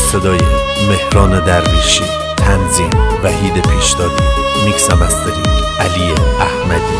صدای مهران درویشی، تنظیم وحید پیشدادی، میکس و مسترینگ علی احمدی.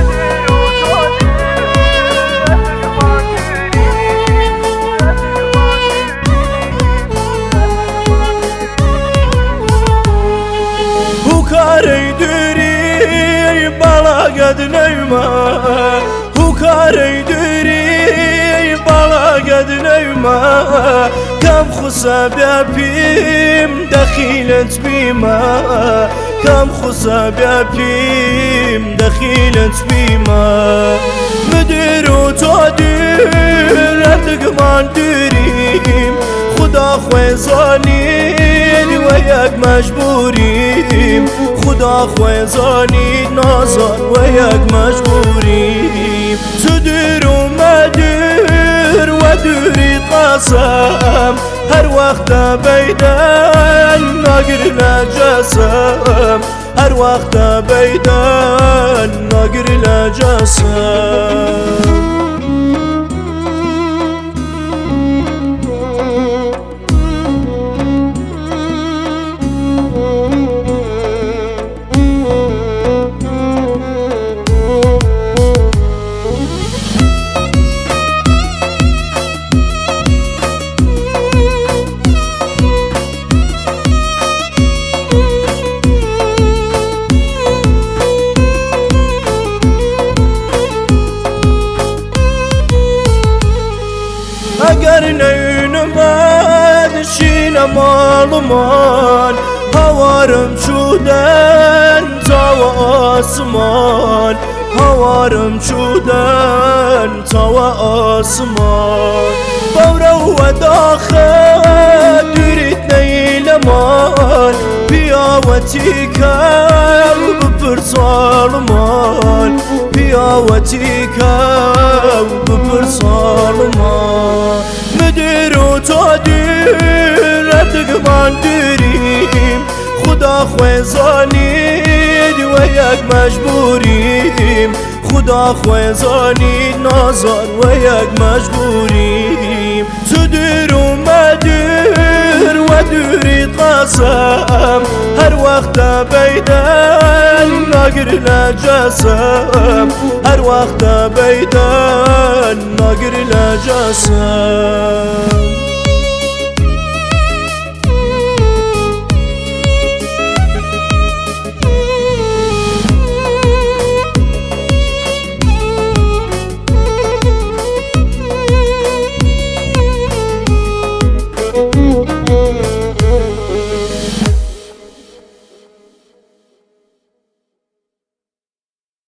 هوکاری دوری بالا قد نوما، هوکاری دوری بالا قد نوما، كم خصاب يا بيم دخيلت بيما، كم خصاب يا بيم دخيلت بيما، مدير وتادير اتقمان دوريم، خدا خويزاني وياك مجبوريم، خدا خويزاني نازل وياك مجبوريم، تدير ومدير ودوري قسم، هر وقت بيدن ناقر لجسم، هر وقت بيدن ناقر لجسم. اگر نینمد شین مالمان، هوارم شودن تا آسمان، هوارم شودن تا آسمان، بورو و داخل دورید نیلمان، بیا و تیکم بپر سالمان، بیا و تیکم بپر سالمان، مدیر و تادیر ارتقمان دوریم، خدا خویزانید و یک مجبوریم، خدا خویزانید نازل و یک مجبوریم، تدیر و مدیر و دورید قسم، هر وقت بیدن ناقر لجسم، هر وقت بیدن ناقر لجسم.